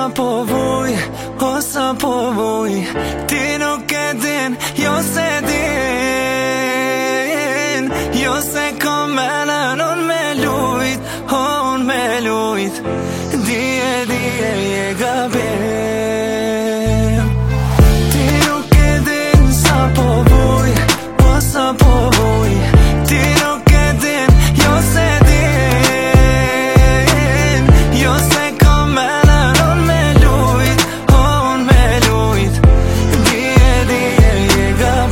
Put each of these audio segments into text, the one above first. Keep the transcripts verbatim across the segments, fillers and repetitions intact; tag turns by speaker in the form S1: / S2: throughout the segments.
S1: sa po vuj, o sa po vuj. Ti nuk e din, jo se din. Jo se kom menen unë me lujt, o unë me lujt. Dije, dije, je gabim. Ti nuk e din sa po vuj, o sa po vuj. Ti nuk e din, jo se din. Jo se kom menen unë me lujt, o unë me lujt. Dije, dije, je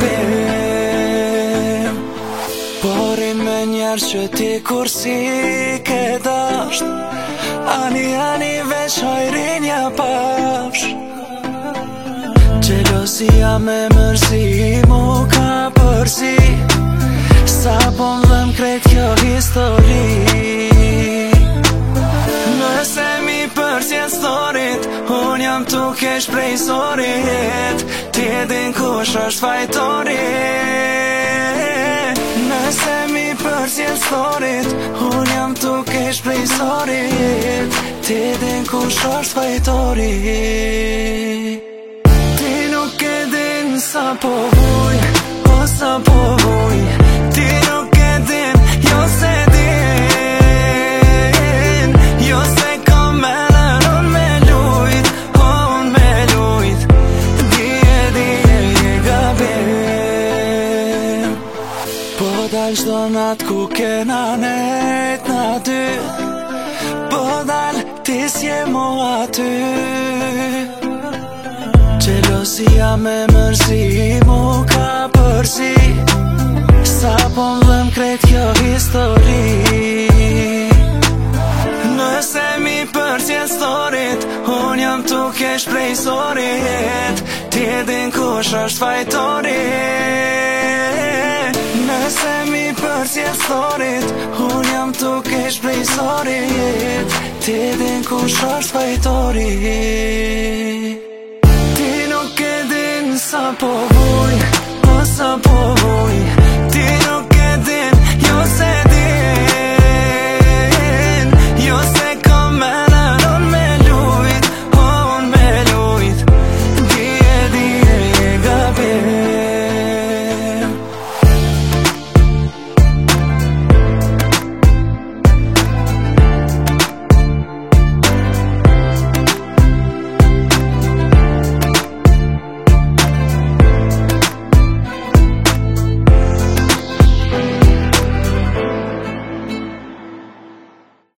S1: gabim. Porin me njerë që ti kur si ke dasht, ani, ani veç hajrinja pafsh. Gjelosia me mërzi mu ka përzi, sa po m'dhem krejt kjo histori. Nëse mi përsjen storit, unë jam tu kesh prej sorit. Ti edin kush është fajtorit. Nëse mi përsjen storit, unë jam tu kesh prej sorit. Ti edin kush është fajtorit. Ti nuk e din sa po vuj, o sa po vuj. Ti nuk e din, jo se din. Jo se kom menen unë me lujt, o unë me lujt. Dije, dije, je gabim. Po dal qdo nat ku kena nejt na dy, po dal ti s'je mo aty. Gjelosia me mërzi mu ka përzi, sa po m'dhem krejt kjo histori. Nëse mi përsjen storit, unë jam tu kesh prej sorit. Ti edin kush është fajtorit. Nëse mi përsjen storit, unë jam tu kesh prej sorit. Ti edin kush është fajtorit. Ti nuk e din sa po vuj,